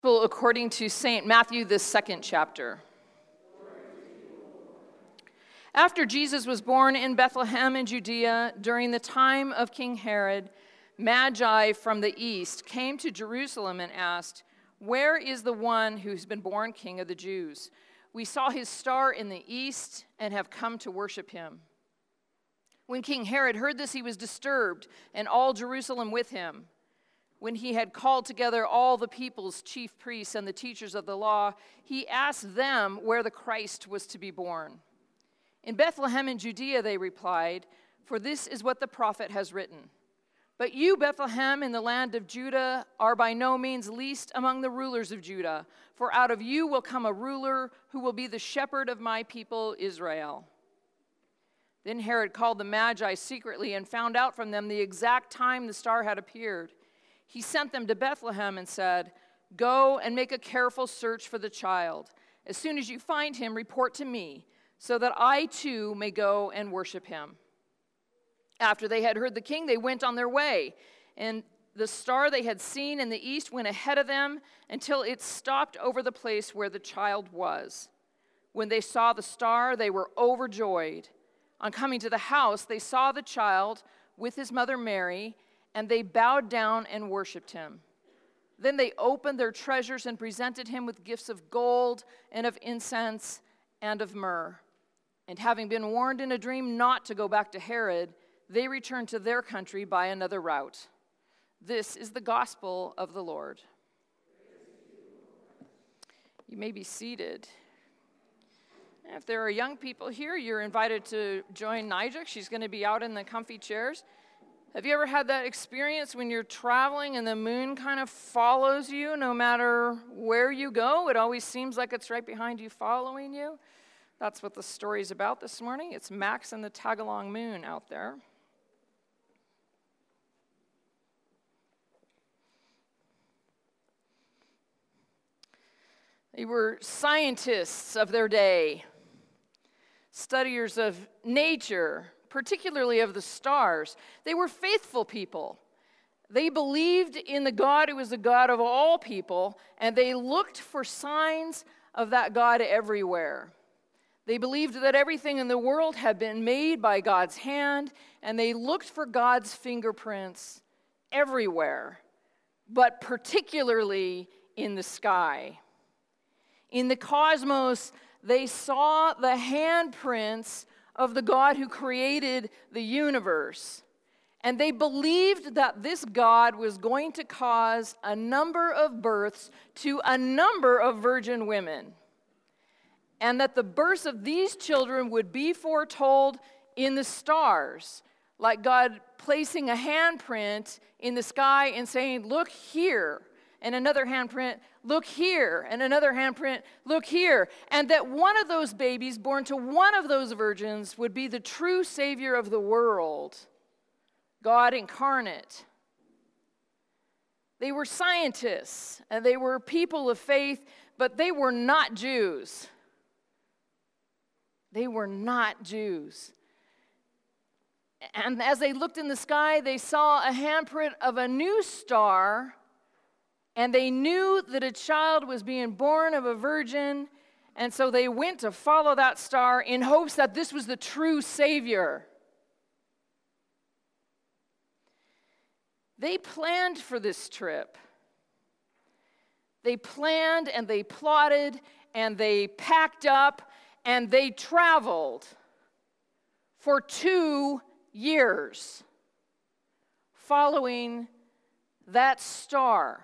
According to St. Matthew, the 2nd chapter. After Jesus was born in Bethlehem in Judea, during the time of King Herod, Magi from the east came to Jerusalem and asked, "Where is the one who's been born King of the Jews? We saw his star in the east and have come to worship him." When King Herod heard this, he was disturbed, and all Jerusalem with him. When he had called together all the people's chief priests and the teachers of the law, he asked them where the Christ was to be born. "In Bethlehem in Judea," they replied, "for this is what the prophet has written. But you, Bethlehem, in the land of Judah, are by no means least among the rulers of Judah, for out of you will come a ruler who will be the shepherd of my people Israel." Then Herod called the Magi secretly and found out from them the exact time the star had appeared. He sent them to Bethlehem and said, "Go and make a careful search for the child. As soon as you find him, report to me, so that I too may go and worship him." After they had heard the king, they went on their way, and the star they had seen in the east went ahead of them until it stopped over the place where the child was. When they saw the star, they were overjoyed. On coming to the house, they saw the child with his mother Mary, and they bowed down and worshiped him. Then they opened their treasures and presented him with gifts of gold and of incense and of myrrh. And having been warned in a dream not to go back to Herod, they returned to their country by another route. This is the gospel of the Lord. You may be seated. If there are young people here, you're invited to join Nijik. She's going to be out in the comfy chairs. Have you ever had that experience when you're traveling and the moon kind of follows you no matter where you go? It always seems like it's right behind you following you. That's what the story's about this morning. It's Max and the Tagalong moon out there. They were scientists of their day, studiers of nature, particularly of the stars. They were faithful people. They believed in the God who was the God of all people, and they looked for signs of that God everywhere. They believed that everything in the world had been made by God's hand, and they looked for God's fingerprints everywhere, but particularly in the sky. In the cosmos, they saw the handprints of the God who created the universe. And they believed that this God was going to cause a number of births to a number of virgin women. And that the births of these children would be foretold in the stars, like God placing a handprint in the sky and saying, "Look here," and another handprint, "Look here," and another handprint, "Look here," and that one of those babies born to one of those virgins would be the true Savior of the world, God incarnate. They were scientists, and they were people of faith, but they were not Jews. They were not Jews. And as they looked in the sky, they saw a handprint of a new star, and they knew that a child was being born of a virgin, and so they went to follow that star in hopes that this was the true Savior. They planned for this trip. They planned and they plotted and they packed up and they traveled for 2 years following that star.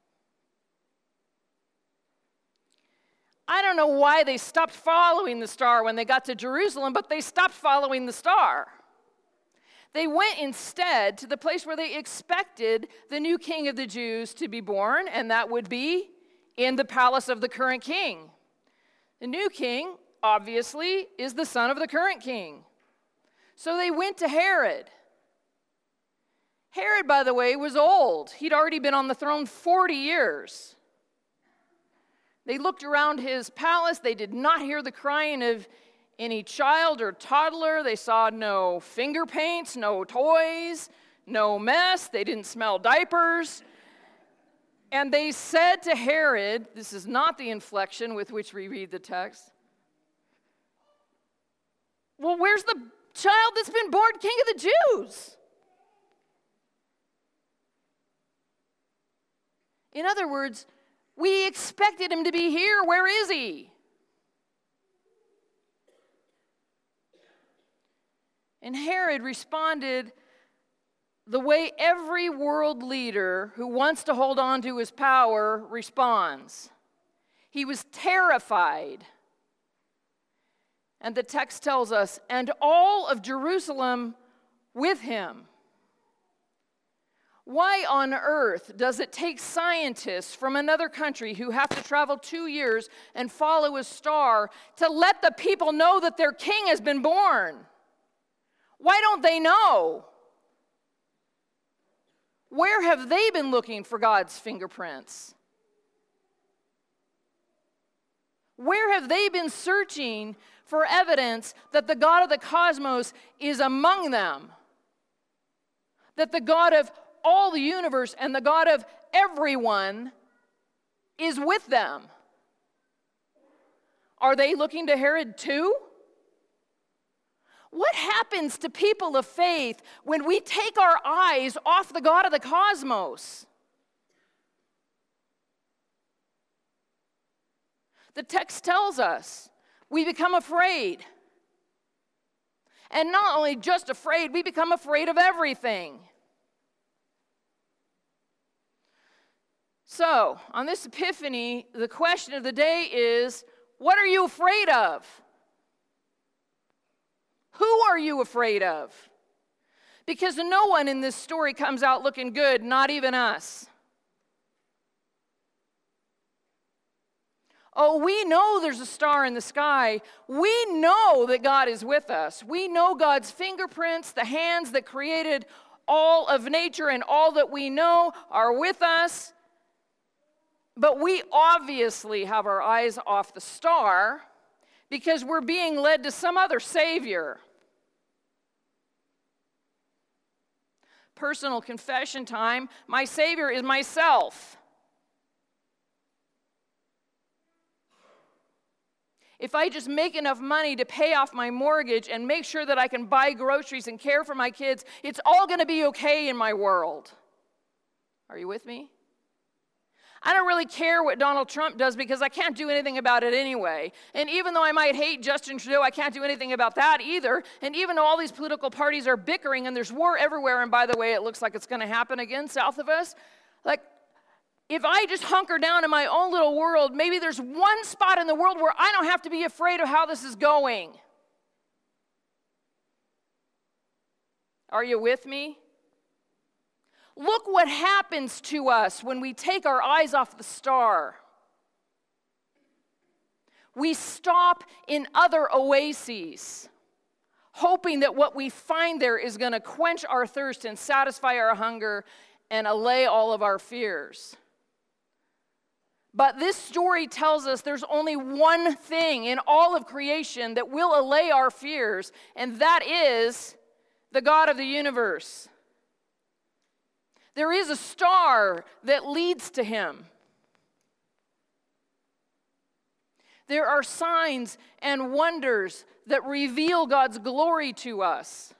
I don't know why they stopped following the star when they got to Jerusalem, but they stopped following the star. They went instead to the place where they expected the new king of the Jews to be born, and that would be in the palace of the current king. The new king, obviously, is the son of the current king. So they went to Herod. Herod, by the way, was old. He'd already been on the throne 40 years. They looked around his palace. They did not hear the crying of any child or toddler. They saw no finger paints, no toys, no mess. They didn't smell diapers. And they said to Herod, this is not the inflection with which we read the text, well, where's the child that's been born king of the Jews? In other words, we expected him to be here. Where is he? And Herod responded the way every world leader who wants to hold on to his power responds. He was terrified. And the text tells us, and all of Jerusalem with him. Why on earth does it take scientists from another country who have to travel 2 years and follow a star to let the people know that their king has been born? Why don't they know? Where have they been looking for God's fingerprints? Where have they been searching for evidence that the God of the cosmos is among them? That the God of all the universe and the God of everyone is with them? Are they looking to Herod too? What happens to people of faith when we take our eyes off the God of the cosmos? The text tells us we become afraid. And not only just afraid, we become afraid of everything. So, on this Epiphany, the question of the day is, what are you afraid of? Who are you afraid of? Because no one in this story comes out looking good, not even us. Oh, we know there's a star in the sky. We know that God is with us. We know God's fingerprints, the hands that created all of nature and all that we know are with us. But we obviously have our eyes off the star because we're being led to some other Savior. Personal confession time. My Savior is myself. If I just make enough money to pay off my mortgage and make sure that I can buy groceries and care for my kids, it's all going to be okay in my world. Are you with me? I don't really care what Donald Trump does because I can't do anything about it anyway. And even though I might hate Justin Trudeau, I can't do anything about that either. And even though all these political parties are bickering and there's war everywhere, and by the way, it looks like it's going to happen again south of us, like, if I just hunker down in my own little world, maybe there's one spot in the world where I don't have to be afraid of how this is going. Are you with me? Look what happens to us when we take our eyes off the star. We stop in other oases, hoping that what we find there is going to quench our thirst and satisfy our hunger and allay all of our fears. But this story tells us there's only one thing in all of creation that will allay our fears, and that is the God of the universe. There is a star that leads to him. There are signs and wonders that reveal God's glory to us.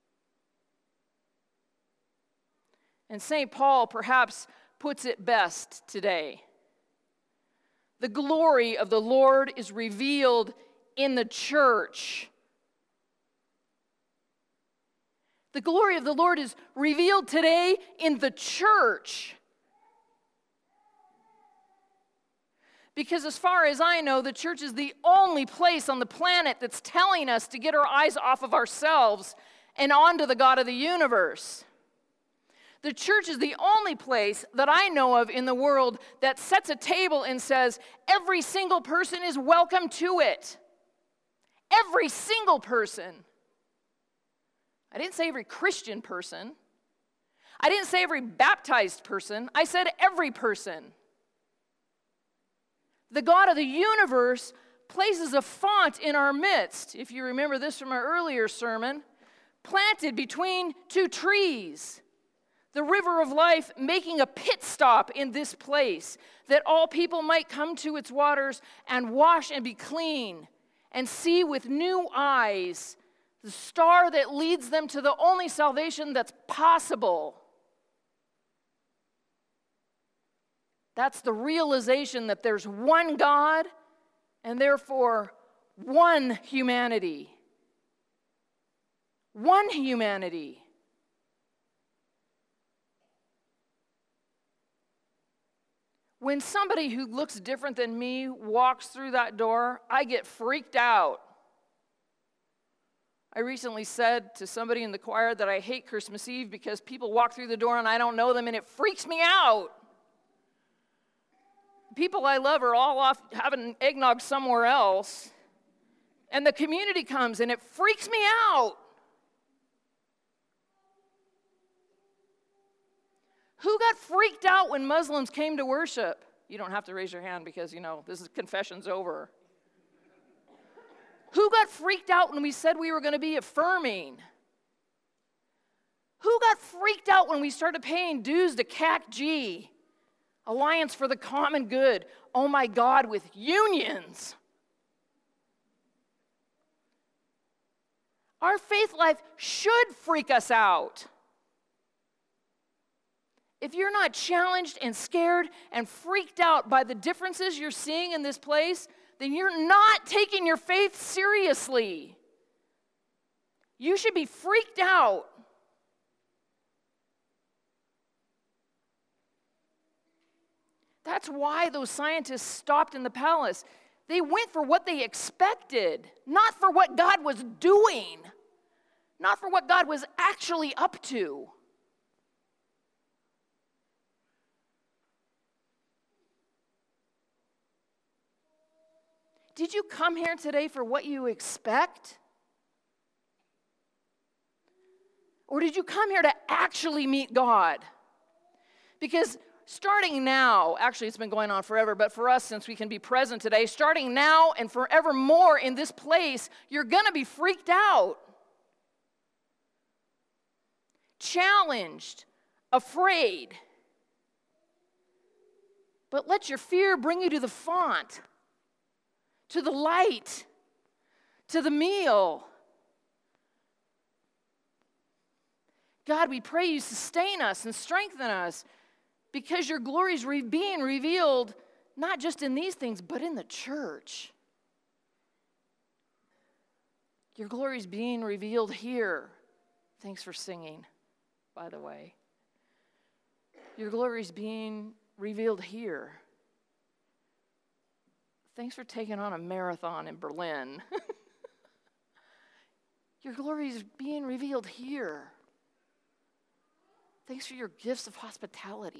And St. Paul perhaps puts it best today. The glory of the Lord is revealed in the church. The glory of the Lord is revealed today in the church. Because as far as I know, the church is the only place on the planet that's telling us to get our eyes off of ourselves and onto the God of the universe. The church is the only place that I know of in the world that sets a table and says, every single person is welcome to it. Every single person. I didn't say every Christian person. I didn't say every baptized person. I said every person. The God of the universe places a font in our midst, if you remember this from our earlier sermon, planted between two trees. the river of life making a pit stop in this place, that all people might come to its waters and wash and be clean and see with new eyes the star that leads them to the only salvation that's possible. That's the realization that there's one God and therefore one humanity. One humanity. When somebody who looks different than me walks through that door, I get freaked out. I recently said to somebody in the choir that I hate Christmas Eve because people walk through the door and I don't know them and it freaks me out. People I love are all off having eggnog somewhere else, and the community comes and it freaks me out. Who got freaked out when Muslims came to worship? You don't have to raise your hand because, this is confession's over. Who got freaked out when we said we were going to be affirming? Who got freaked out when we started paying dues to CAC-G, Alliance for the Common Good? Oh my God, with unions. Our faith life should freak us out. If you're not challenged and scared and freaked out by the differences you're seeing in this place, then you're not taking your faith seriously. You should be freaked out. That's why those scientists stopped in the palace. They went for what they expected, not for what God was doing, not for what God was actually up to. Did you come here today for what you expect? Or did you come here to actually meet God? Because starting now, actually it's been going on forever, but for us, since we can be present today, starting now and forevermore in this place, you're going to be freaked out, challenged, afraid. But let your fear bring you to the font, to the light, to the meal. God, we pray you sustain us and strengthen us, because your glory is being revealed not just in these things, but in the church. Your glory is being revealed here. Thanks for singing, by the way. Your glory is being revealed here. Thanks for taking on a marathon in Berlin. Your glory is being revealed here. Thanks for your gifts of hospitality.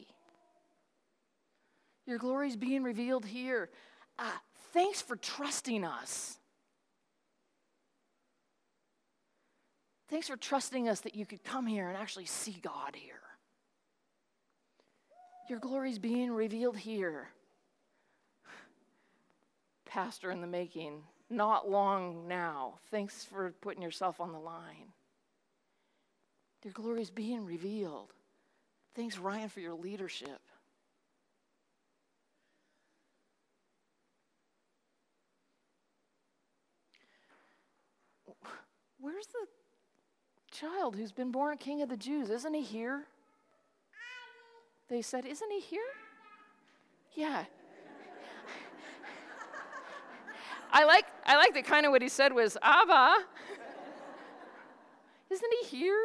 Your glory is being revealed here. Thanks for trusting us. Thanks for trusting us that you could come here and actually see God here. Your glory is being revealed here. Pastor in the making, not long now. Thanks for putting yourself on the line. Your glory is being revealed. Thanks, Ryan, for your leadership. Where's the child who's been born King of the Jews? Isn't he here? They said, isn't he here? Yeah. I like that kind of what he said was, Abba. Isn't he here?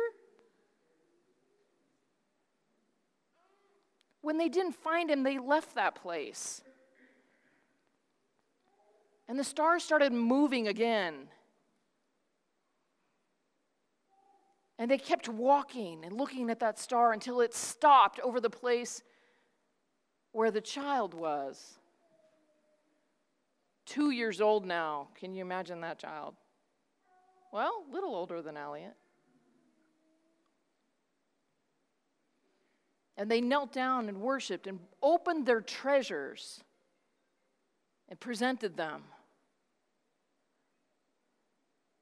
When they didn't find him, they left that place. And the stars started moving again. And they kept walking and looking at that star until it stopped over the place where the child was. 2 years old now. Can you imagine that child? Well, a little older than Elliot. And they knelt down and worshiped and opened their treasures and presented them.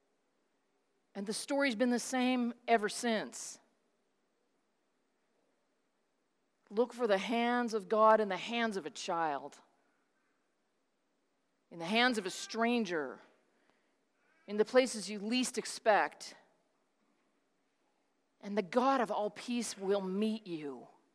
And the story's been the same ever since. Look for the hands of God in the hands of a child, in the hands of a stranger, in the places you least expect. And the God of all peace will meet you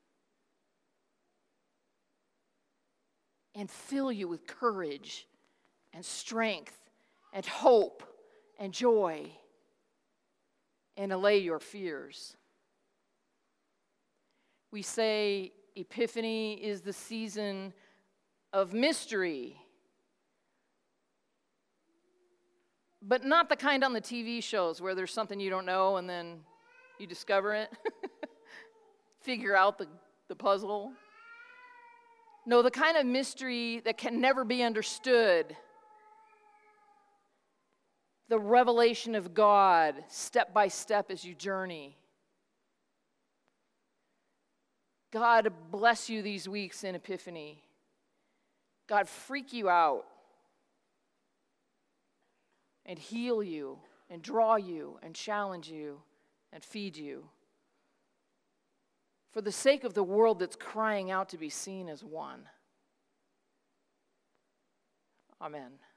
and fill you with courage and strength and hope and joy and allay your fears. We say Epiphany is the season of mystery, but not the kind on the TV shows where there's something you don't know and then you discover it, figure out the puzzle. No, the kind of mystery that can never be understood. The revelation of God, step by step as you journey. God bless you these weeks in Epiphany. God freak you out and heal you and draw you and challenge you and feed you. For the sake of the world that's crying out to be seen as one. Amen.